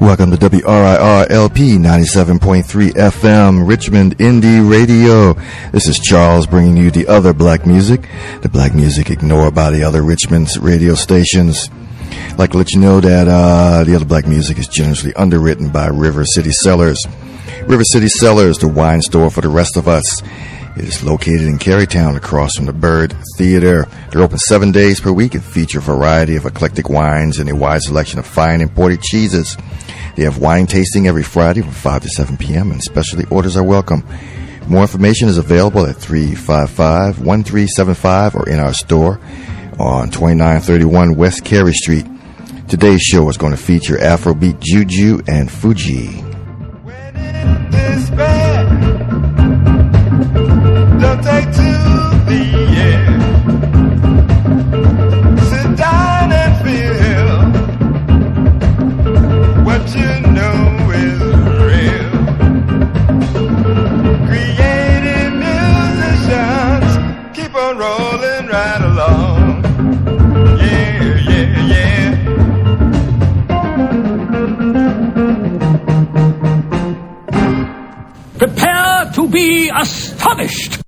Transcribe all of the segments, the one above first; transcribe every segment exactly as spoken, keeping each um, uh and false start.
Welcome to W R I R L P ninety-seven point three F M, Richmond Indie Radio. This is Charles bringing you the other black music, the black music ignored by the other Richmond's radio stations. I'd like to let you know that uh, the other black music is generously underwritten by River City Cellars. River City Cellars, the wine store for the rest of us. It is located in Carytown across from the Bird Theater. They're open seven days per week and feature a variety of eclectic wines and a wide selection of fine imported cheeses. They have wine tasting every Friday from five to seven p.m. and specialty orders are welcome. More information is available at three five five, one three seven five or in our store on twenty-nine thirty-one West Cary Street. Today's show is going to feature Afrobeat Juju and Fuji. Don't take to the air. Sit down and feel what you know is real. Creative musicians keep on rolling right along. Yeah, yeah, yeah. Prepare to be astonished.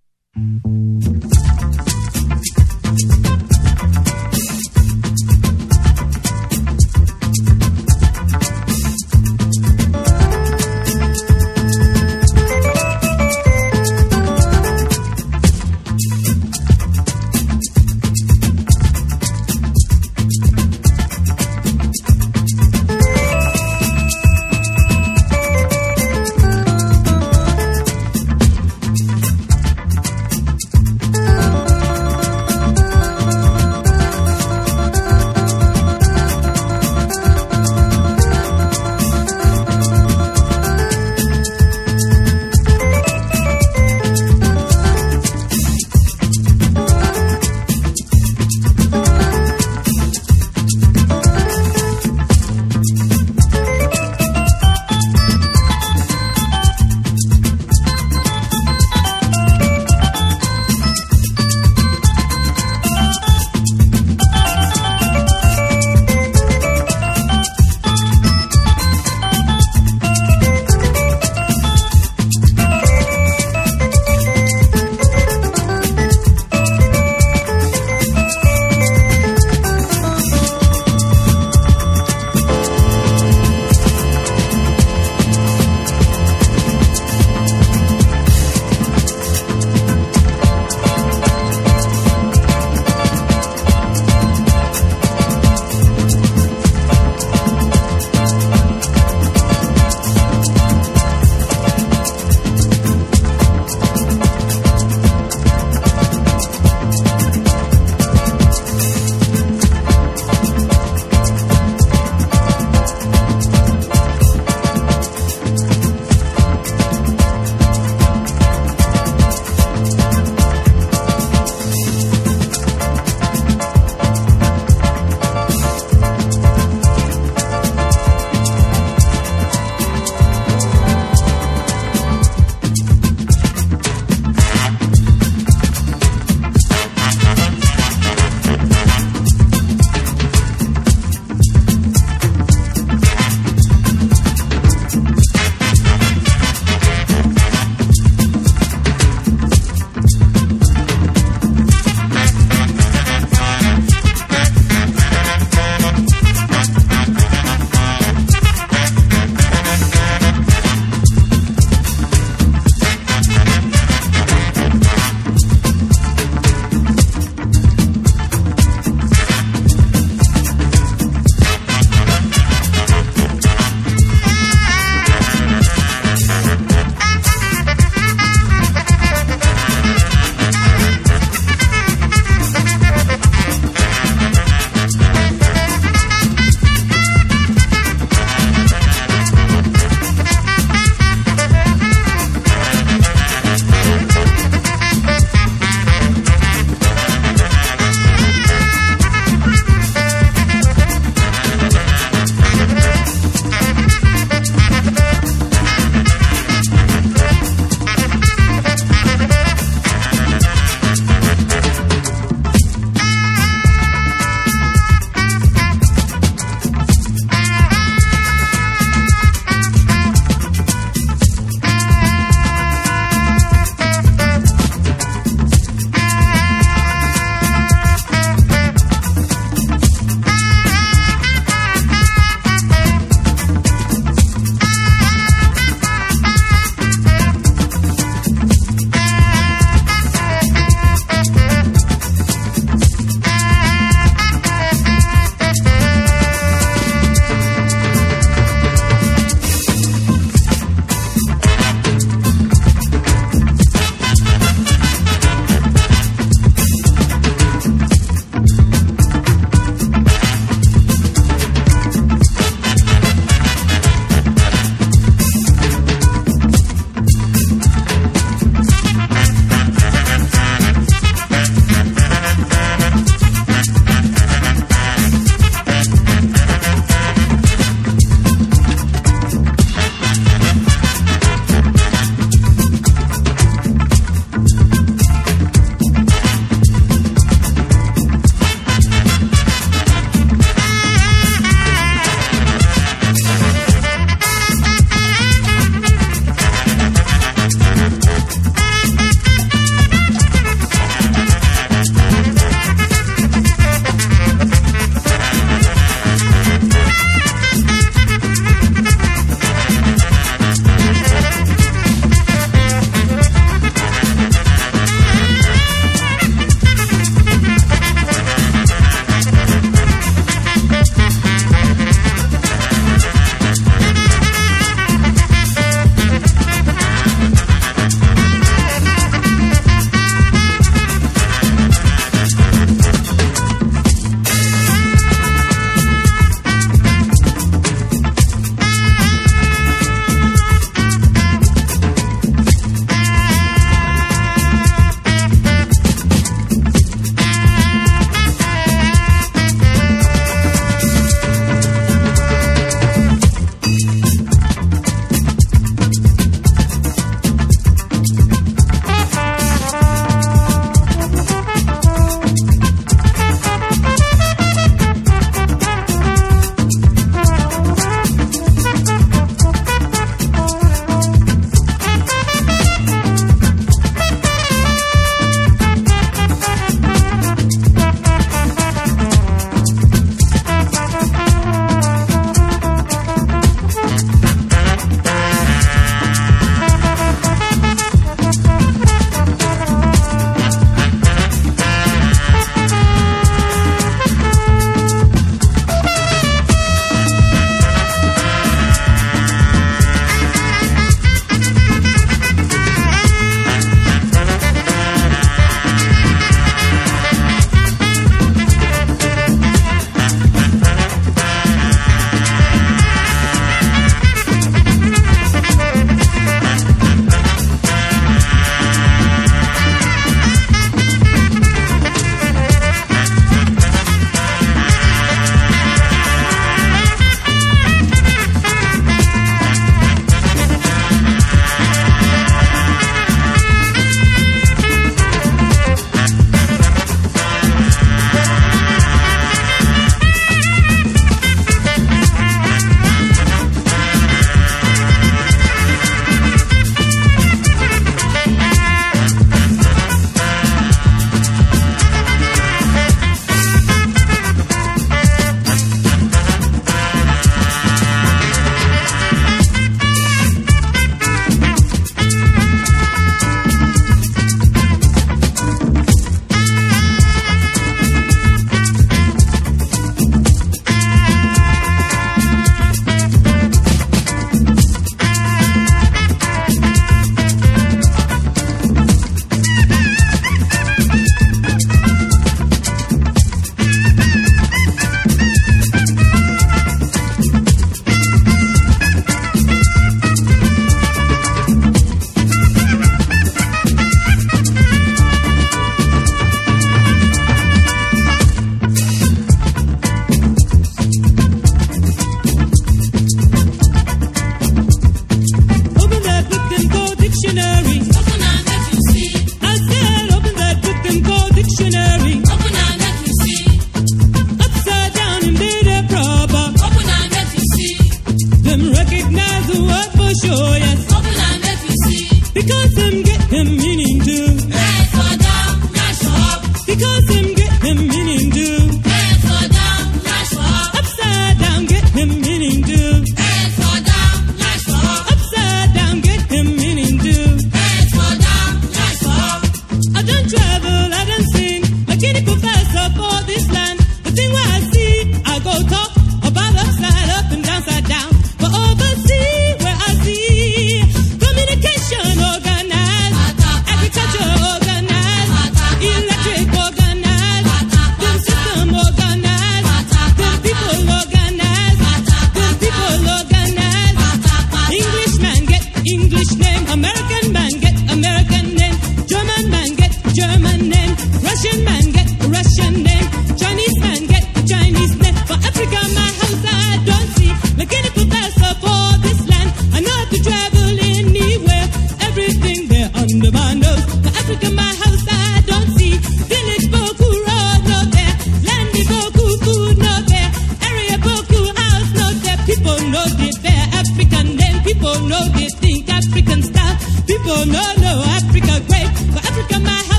meaning do. Head for down, nice for. Upside down, get him meaning do. Head for down, nice for. Upside down, get him meaning do. Head for down, nice for. I done travel, I done seen, a guinea professor for this land. The thing where I see, I go talk about upside up and downside down. But overseas, where I see communication organized, agriculture organized, electric organized, the system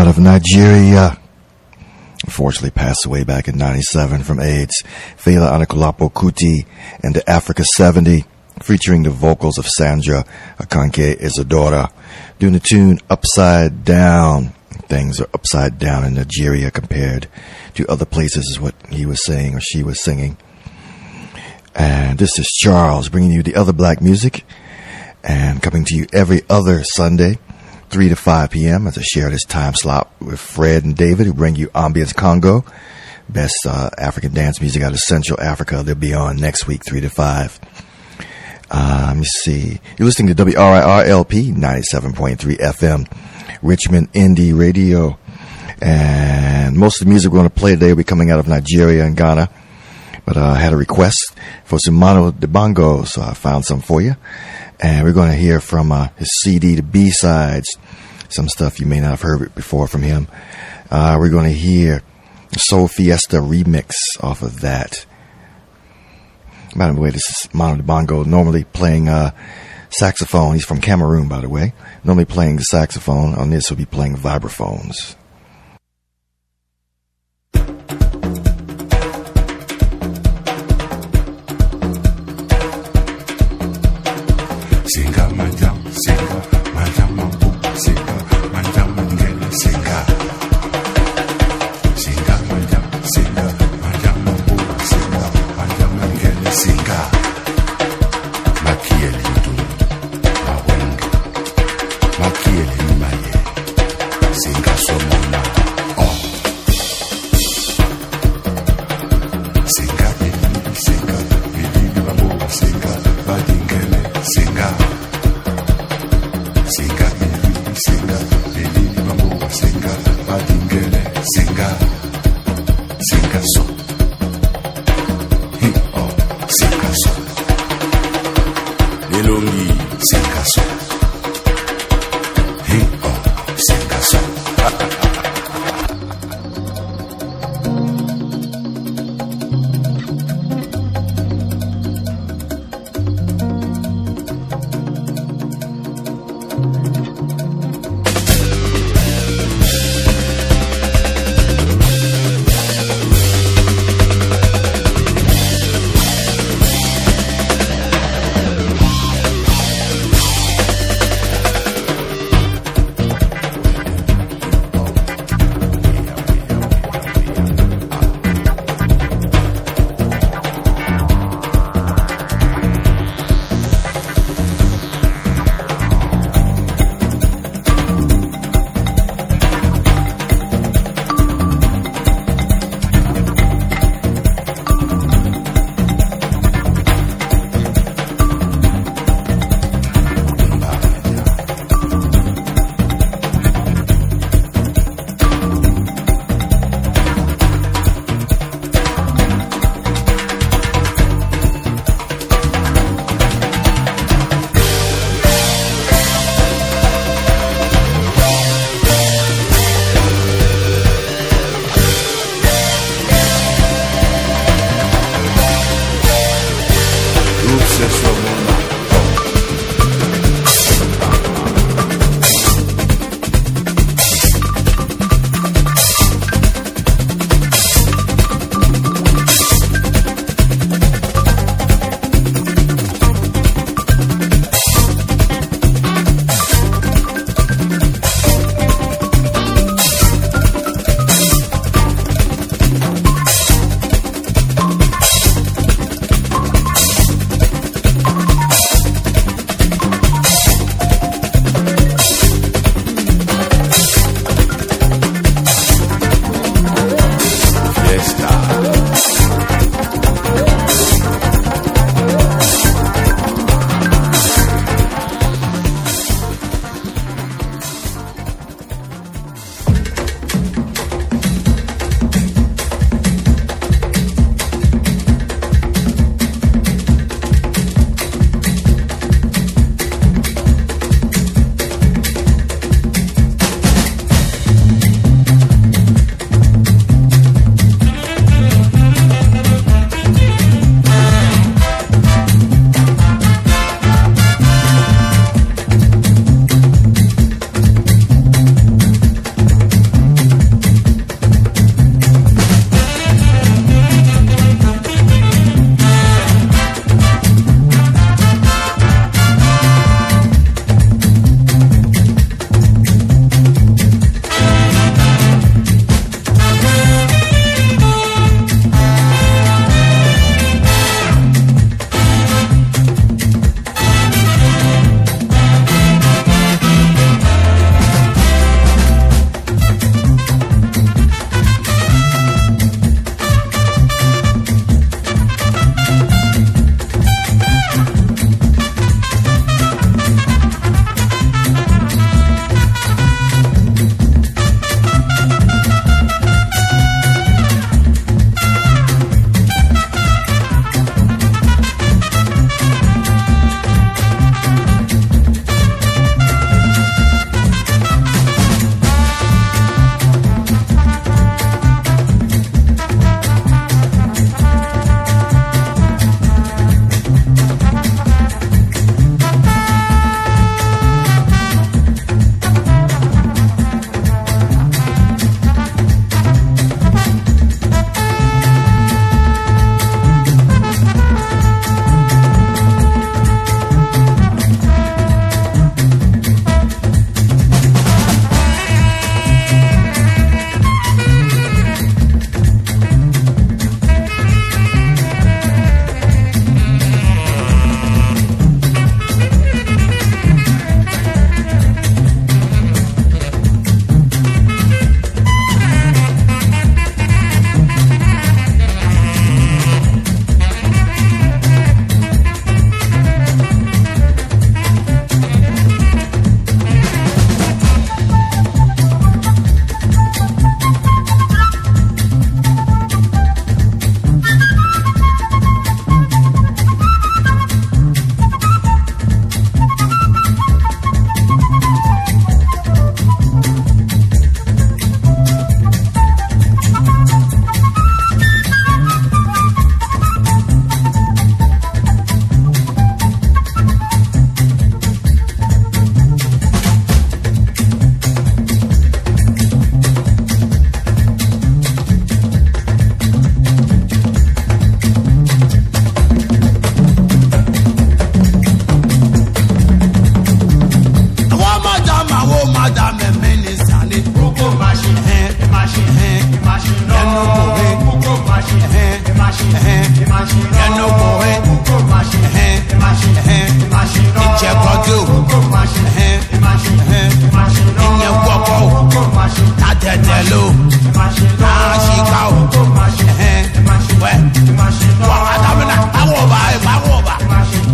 of Nigeria. Unfortunately passed away back in ninety-seven from AIDS. Fela Anikulapo Kuti and the Africa seventy, featuring the vocals of Sandra Akanke Isadora, doing the tune Upside Down. Things are upside down in Nigeria compared to other places, is what he was saying or she was singing. And this is Charles bringing you the other black music, and coming to you every other Sunday, three to five p.m. as I share this time slot with Fred and David, who bring you Ambience Congo, best uh, African dance music out of Central Africa. They'll be on next week, three to five. Uh, let me see. You're listening to W R I R L P ninety-seven point three F M, Richmond Indie Radio. And most of the music we're going to play today will be coming out of Nigeria and Ghana. But uh, I had a request for some Mano Dibango, so I found some for you. And we're going to hear from uh, his C D, the B-Sides, some stuff you may not have heard before from him. Uh, we're going to hear Soul Fiesta remix off of that. By the way, this is Mano Dibango, normally playing uh, saxophone. He's from Cameroon, by the way. Normally playing the saxophone. On this, he'll be playing vibraphones. Singa manjam, singa manjam mampu, singa manjam mangele, singa. Singa manjam, singa manjam mampu, singa manjam mangele, singa. Makieli tu, mawenge, makieli maye, singa somona, oh. Singa bili, singa bili babu, singa badingele, singa. Singa, singa, baby, mambo, singa, badingele, singa, singa so, hip hop, singa so, elongi, singa so, hip hop, singa so.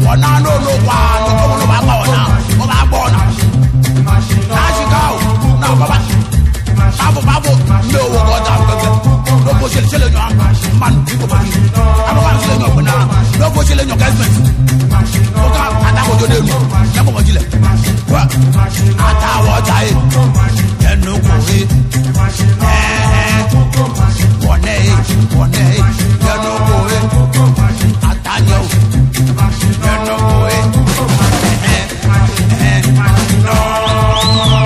ọ̀nà ló ló wà ní kọ́mọ ló bá gbà ọ̀nà ó bá gbọ́ ọ̀nà. Láṣìká o náà bàbá báwo báwo ndé owó kọ́ta gbẹgbẹ lóko ṣẹlẹ̀ ṣẹlẹ̀ yàn mánu bí kò fọ́jú àbúrò àti ṣẹlẹ̀ yàn gbẹ̀nà lóko ṣẹlẹ̀ yàn kẹ́sìmẹ̀tì ó ká àtàkùnjọ dé nu lẹ́kọ̀ọ́ jílẹ̀ wá àtàwọ̀ ọjà yìí ẹnu kò rí ẹ̀ẹ́ wọ̀nẹ́ yìí wọ̀nẹ́ yìí ẹnu kò rí àtàyẹ̀ o ẹnu kò rí ẹ̀ẹ́ ẹ̀ẹ́ nọ́ọ̀.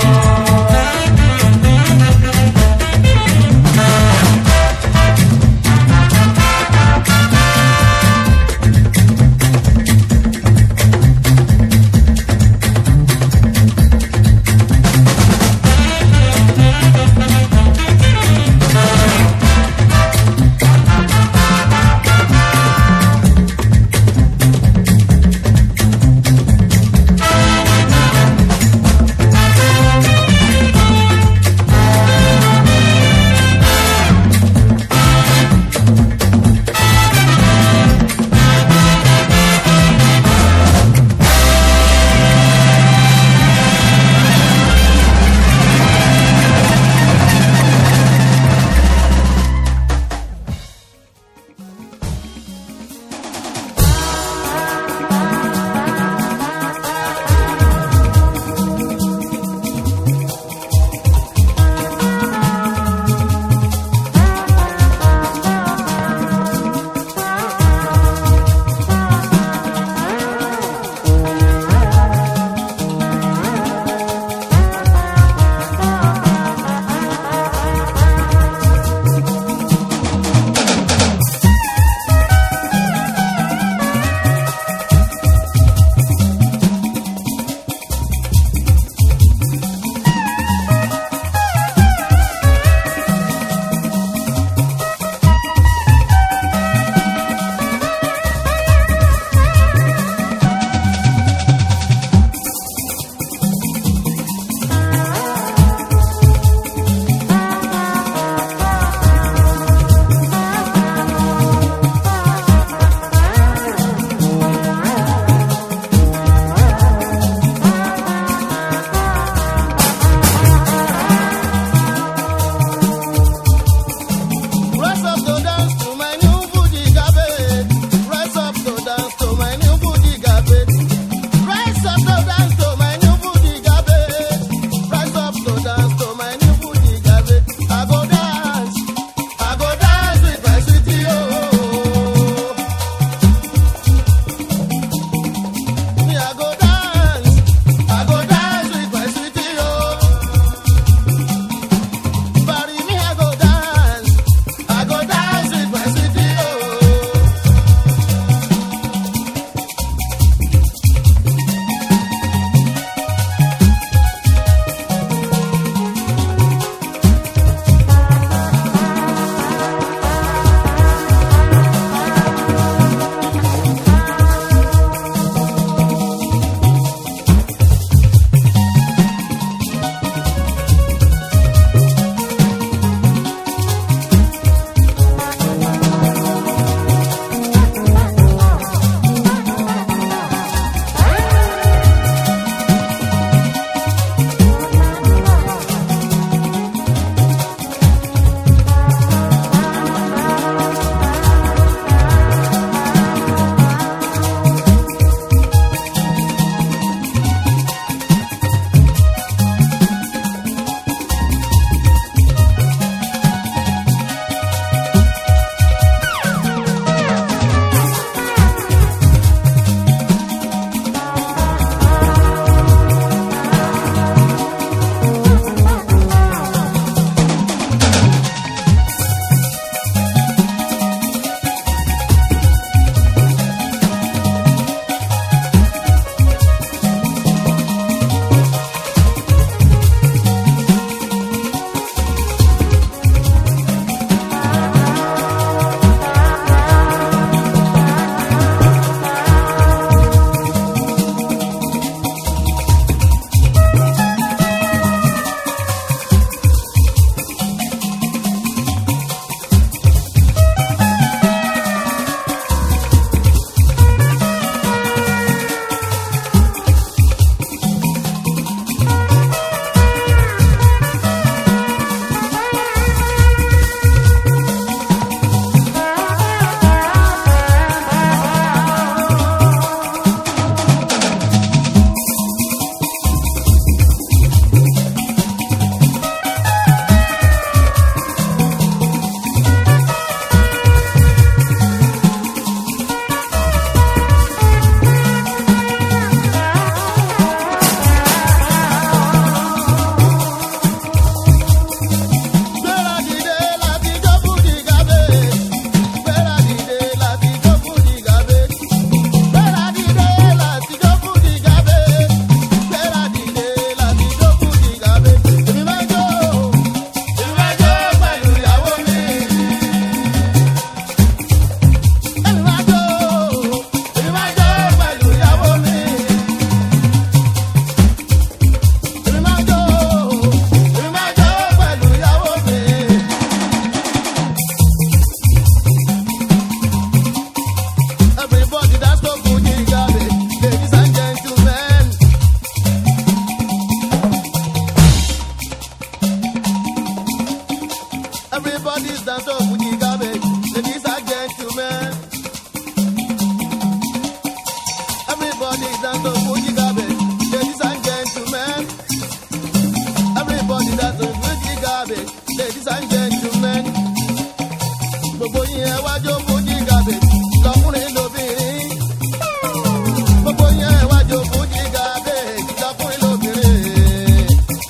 Everybody dance to Fuji garbage, ladies and gentlemen. Everybody dance to Fuji garbage, ladies and gentlemen. Gbogbo yín ẹ wá jó Fuji garbage, lọ́kùnrin lóbìnrin. Gbogbo yín ẹ wá jó Fuji garbage, lọ́kùnrin lóbìnrin.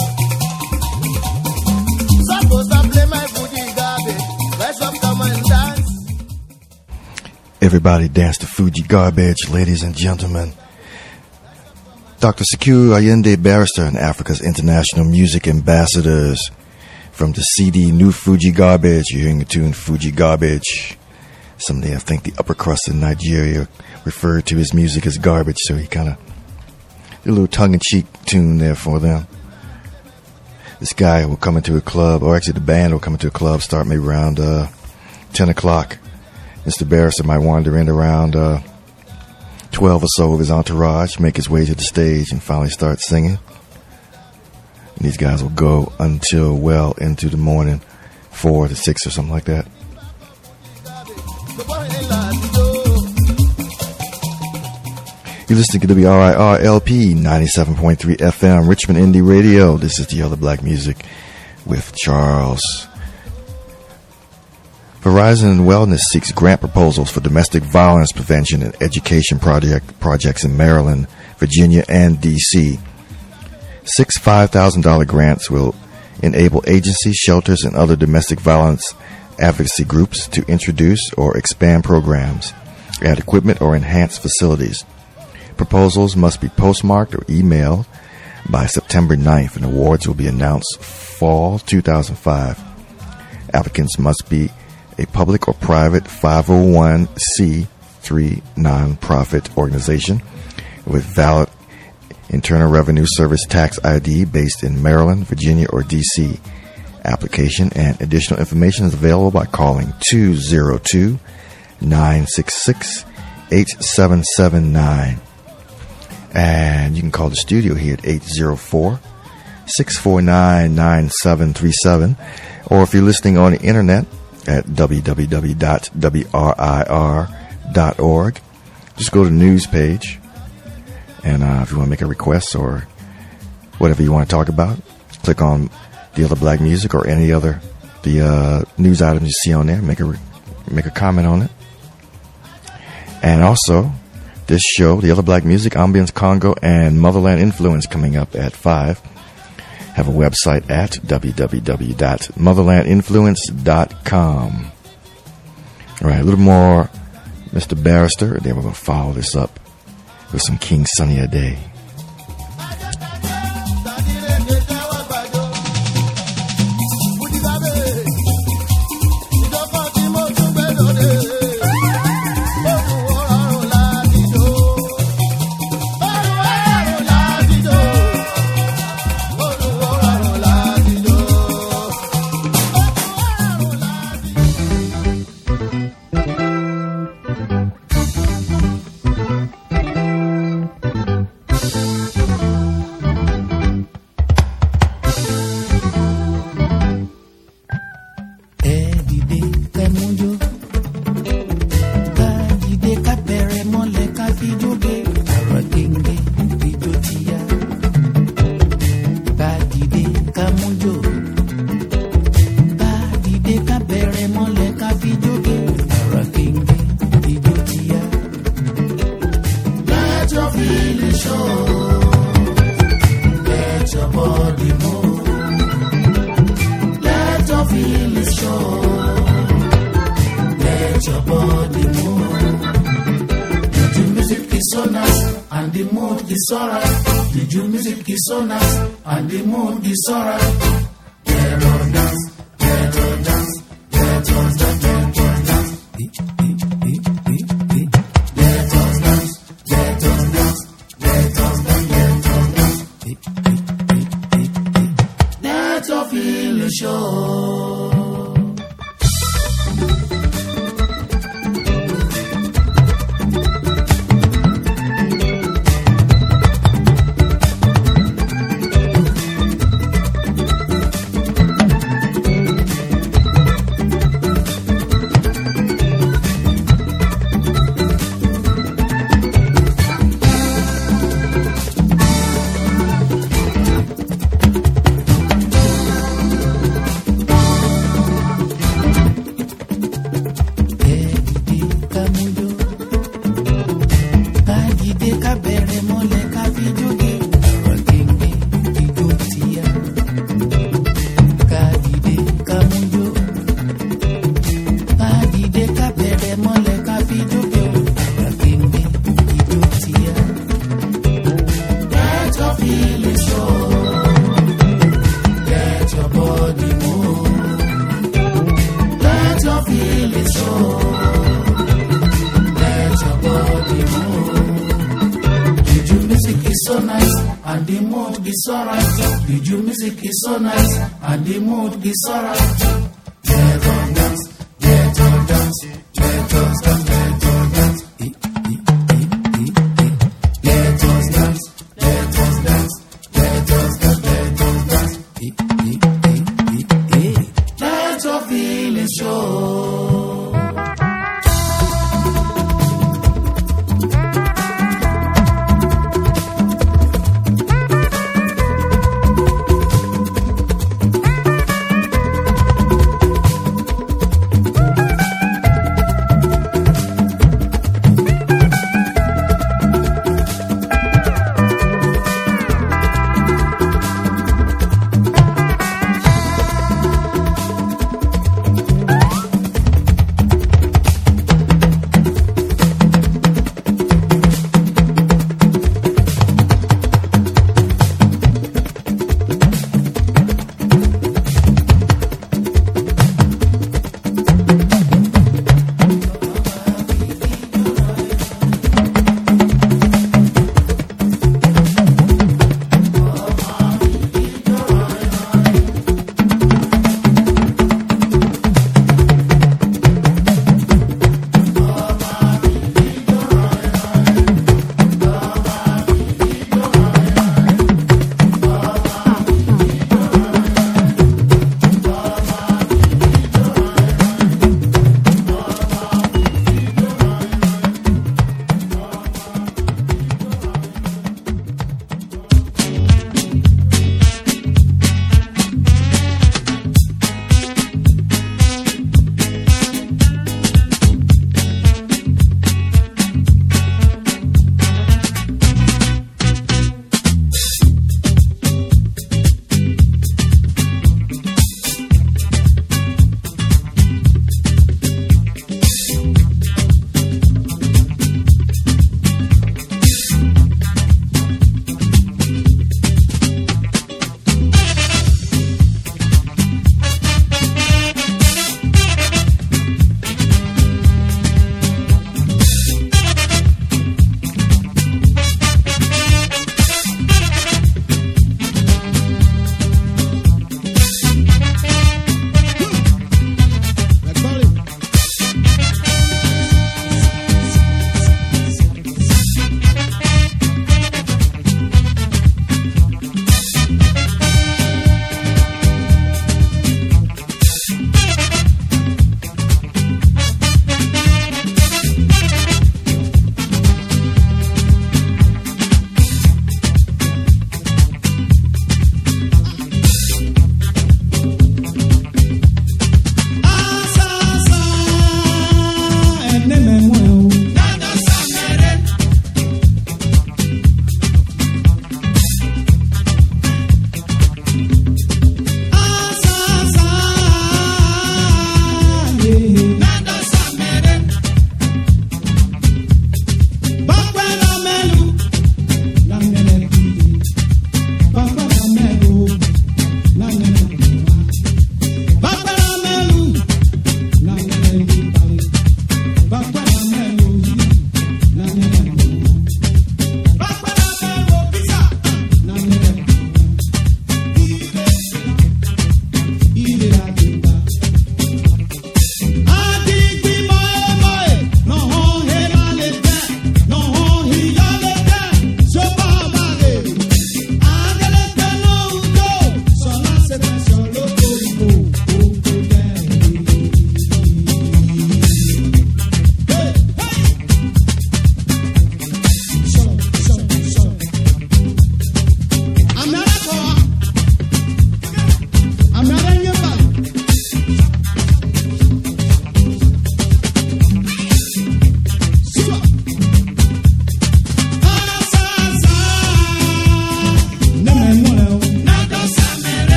Suppose I play my Fuji garbage, rise up, come and dance. Everybody dance to Fuji garbage, ladies and gentlemen. Doctor Sekou Ayinde Barrister and Africa's International Music Ambassadors. From the C D New Fuji Garbage, you're hearing the tune Fuji Garbage. Someday I think the upper crust in Nigeria referred to his music as garbage, so he kind of did a little tongue-in-cheek tune there for them. This guy will come into a club, or actually the band will come into a club, start maybe around uh, ten o'clock. Mister Barrister might wander in around uh, twelve or so of his entourage, make his way to the stage, and finally start singing. And these guys will go until well into the morning, four to six or something like that. You're listening to W R I R L P ninety-seven point three F M, Richmond Indie Radio. This is the Other Black Music with Charles. Verizon Wellness seeks grant proposals for domestic violence prevention and education project projects in Maryland, Virginia, and D C Six five thousand dollars grants will enable agencies, shelters, and other domestic violence advocacy groups to introduce or expand programs, add equipment, or enhance facilities. Proposals must be postmarked or emailed by September ninth, and awards will be announced fall two thousand five. Applicants must be a public or private five oh one c three nonprofit organization with valid Internal Revenue Service tax I D based in Maryland, Virginia, or D C Application and additional information is available by calling two oh two, nine six six, eight seven seven nine. And you can call the studio here at eight oh four, six four nine, nine seven three seven. Or if you're listening on the internet at w w w dot w r i r dot org, just go to the news page. And uh, if you want to make a request or whatever you want to talk about, click on the Other Black Music or any other the uh, news items you see on there. Make a re- make a comment on it. And also, this show, the Other Black Music, Ambience Congo, and Motherland Influence, coming up at five. Have a website at w w w dot motherland influence dot com. All right, a little more Mister Barrister, and then we're going to follow this up with some King Sunny Ade. bẹ̀rẹ̀ mọ́lẹ̀ ká fi jóge. Àwọn kéńké ijó ti yá. Ká dìde ká mú jó. Ká dìde ká bẹ̀rẹ̀ mọ́lẹ̀ ká fi jóge. Àwọn kéńké ijó ti yá. Let your feelings show. Let your body move. Let your feelings show. Let your body move. Juju music is so nice and the mood is alright. Juju music is so nice and the mood is alright. Let us dance, let us dance, let us dance, let us dance. Eh, eh, eh, eh, eh. Let us dance, let us dance, let us dance, let us dance. Eh, eh, eh, eh, eh. Let your feelings show.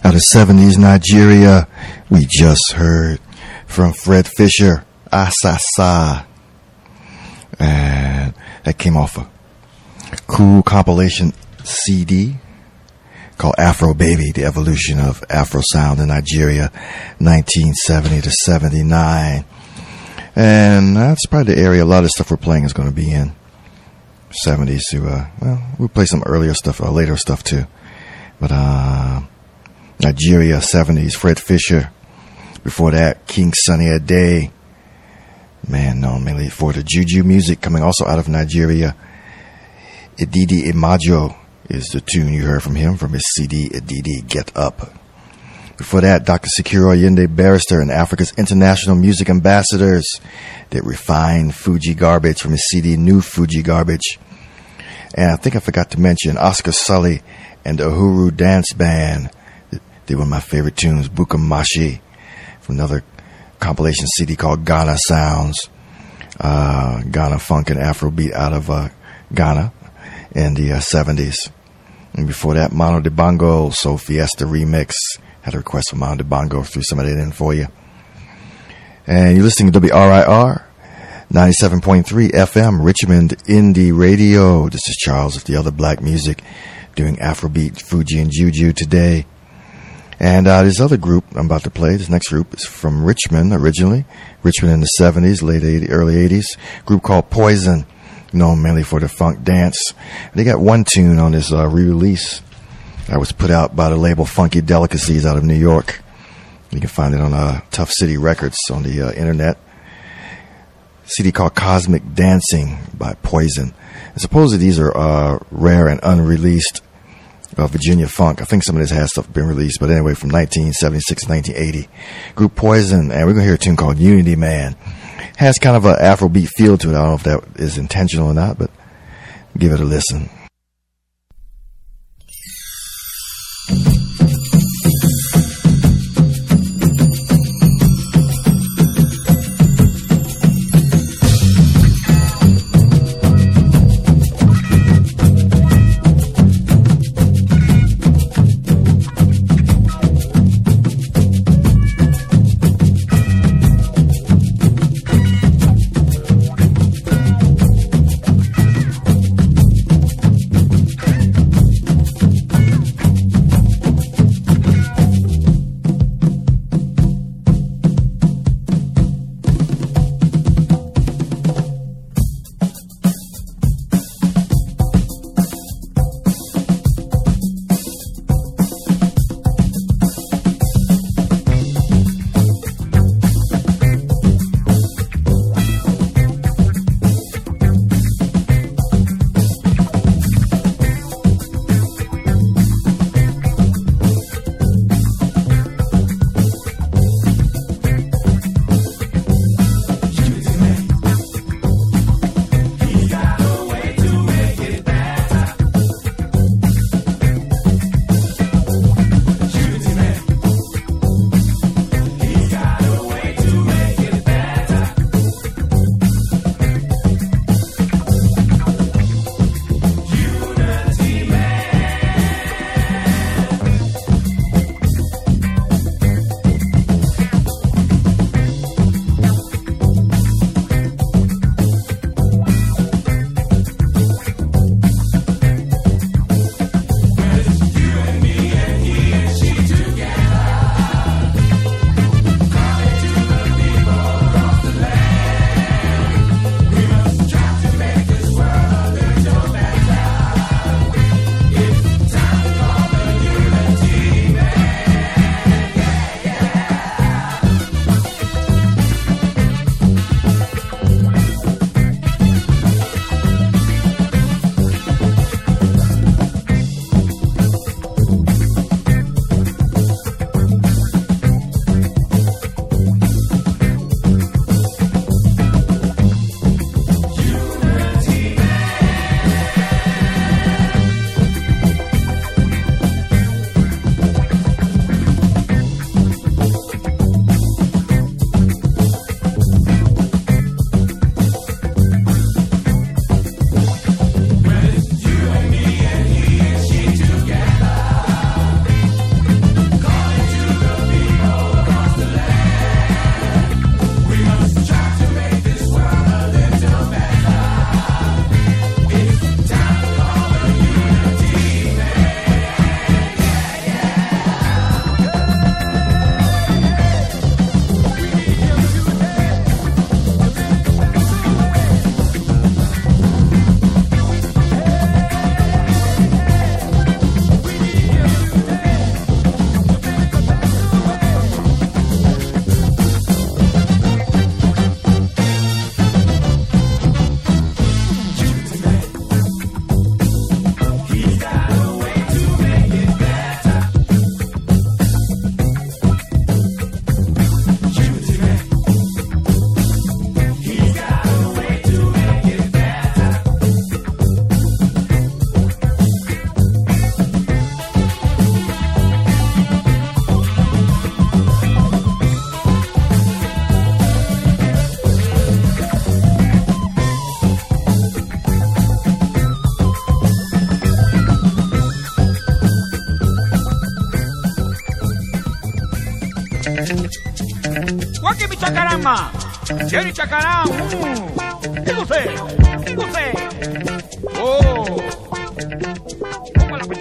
Out of seventies Nigeria, we just heard from Fred Fisher, Asasa. And that came off a cool compilation C D called Afro Baby, the evolution of Afro sound in Nigeria, nineteen seventy to seventy-nine. And that's probably the area a lot of stuff we're playing is going to be in. seventies to, uh, well, we'll play some earlier stuff, uh, later stuff too. But, uh, Nigeria, seventies, Fred Fisher. Before that, King Sunny Ade. Man, known mainly for the Juju music, coming also out of Nigeria. Ididi Imajo is the tune you heard from him from his C D, Ididi Get Up. Before that, Doctor Sekiro Oyende Barrister and Africa's International Music Ambassadors that refined Fuji Garbage from his C D, New Fuji Garbage. And I think I forgot to mention Oscar Sully and the Uhuru Dance Band. They were my favorite tunes, Bukamashi, from another compilation C D called Ghana Sounds. Uh, Ghana funk and Afrobeat out of uh, Ghana in the uh, seventies. And before that, Mono de Bongo, Soul Fiesta Remix. Had a request from Mono de Bongo, threw some of that in for you. And you're listening to W R I R, ninety-seven point three F M, Richmond Indie Radio. This is Charles with the Other Black Music, doing Afrobeat, Fuji, and Juju today. And uh, this other group I'm about to play, this next group is from Richmond originally. Richmond in the seventies, late eighties, early eighties. Group called Poison, known mainly for their funk dance. They got one tune on this uh, re-release that was put out by the label Funky Delicacies out of New York. You can find it on uh, Tough City Records on the uh, internet. C D called Cosmic Dancing by Poison. And supposedly these are uh, rare and unreleased uh, Virginia funk. I think some of this has stuff been released, but anyway, from nineteen seventy-six to nineteen eighty. Group Poison, and we're going to hear a tune called Unity Man. Has kind of an Afrobeat feel to it. I don't know if that is intentional or not, but give it a listen. Waki mi chacarama. Jerry chacarán. ¿Qué usted? ¿Qué usted? Oh. ¿Cómo la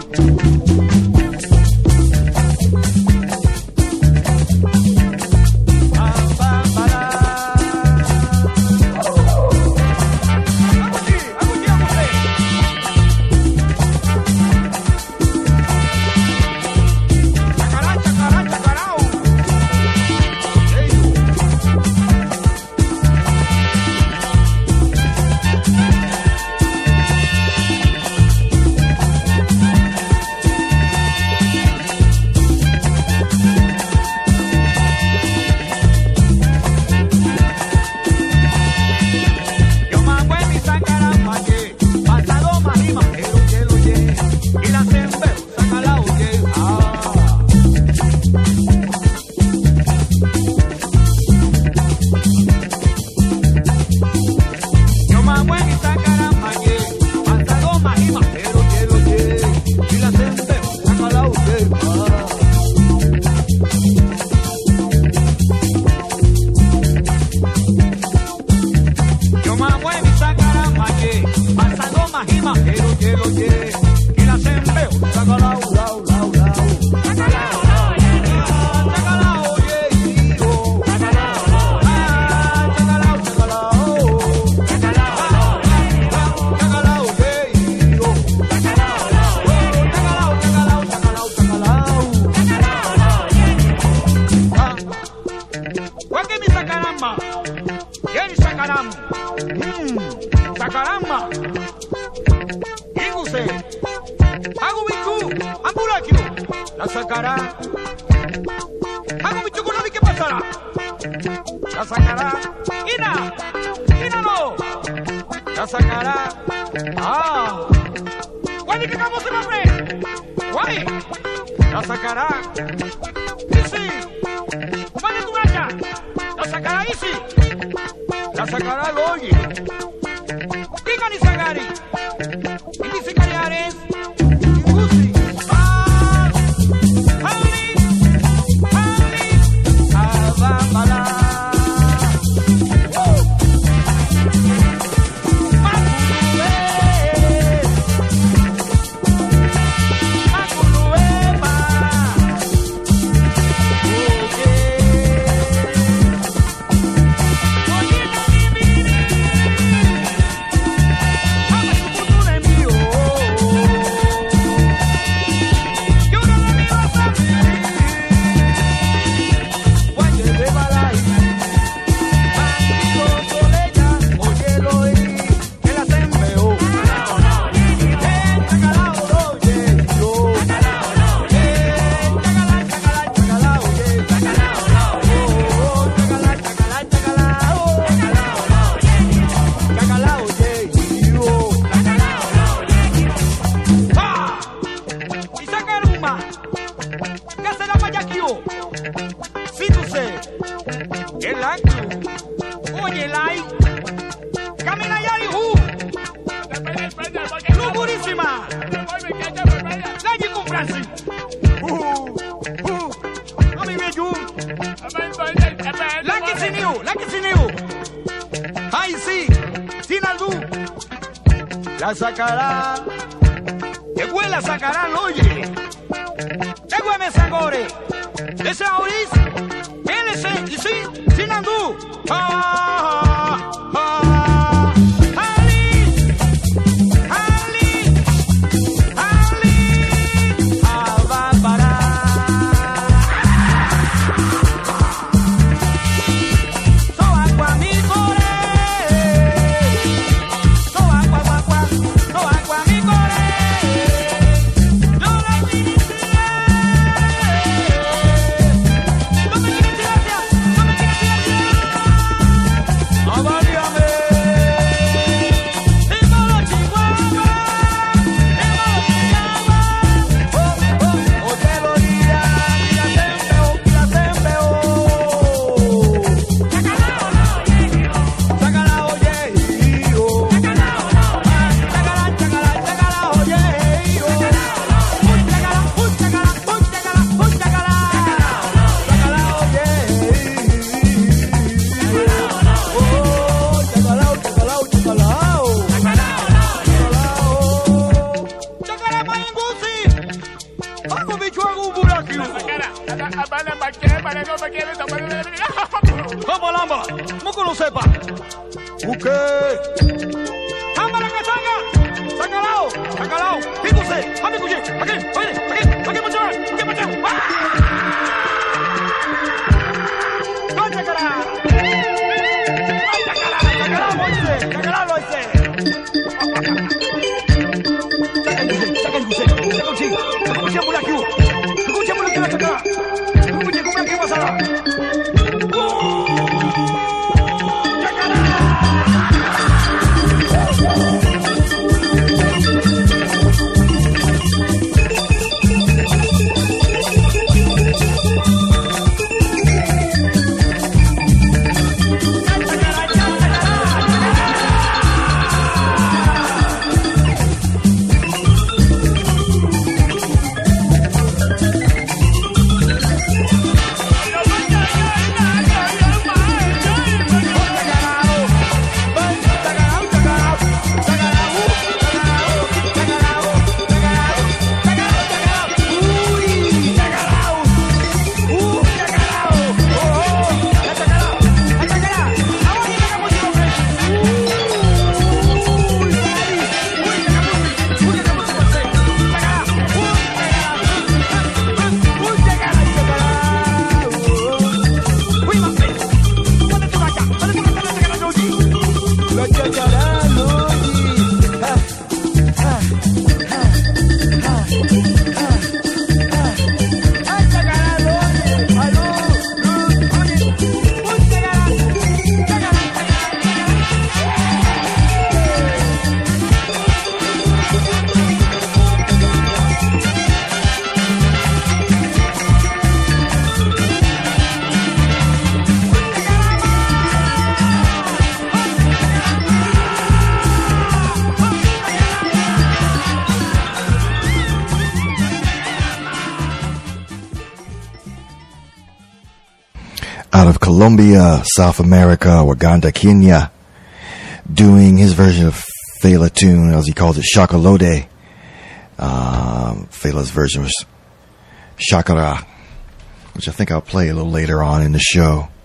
la sacará, que huela sacarán, oye, que hueme sangore, ese auriz, él ese, y sí, sin andú, ah, ah, ah, Ali, Ali, Ali, ah, va para. So agua mi core, so agua, agua, agua, so agua mi core, yo la inicié, Vamos, Lamba. Moco lo sepa. Buque. Cámara que salga. Sacalao. Sacalao. Fíjuse. Dame cuchillo. Aquí. Aquí. Aquí. Aquí, muchacho. Aquí, muchacho. ¡Ah! ¡Coña, cara! ¡Coña, cara! ¡Sacalao, Moise! ¡Sacalao, Moise! Saca el cuchillo. Saca el cuchillo. Saca el cuchillo. Saca el cuchillo por aquí. Saca el cuchillo por aquí, la sacala. Saca el cuchillo por aquí, pasará. Out of Colombia, South America, Uganda, Kenya, doing his version of Fela tune, as he calls it, Shakalode. Um, Fela's version was Shakara, which I think I'll play a little later on in the show.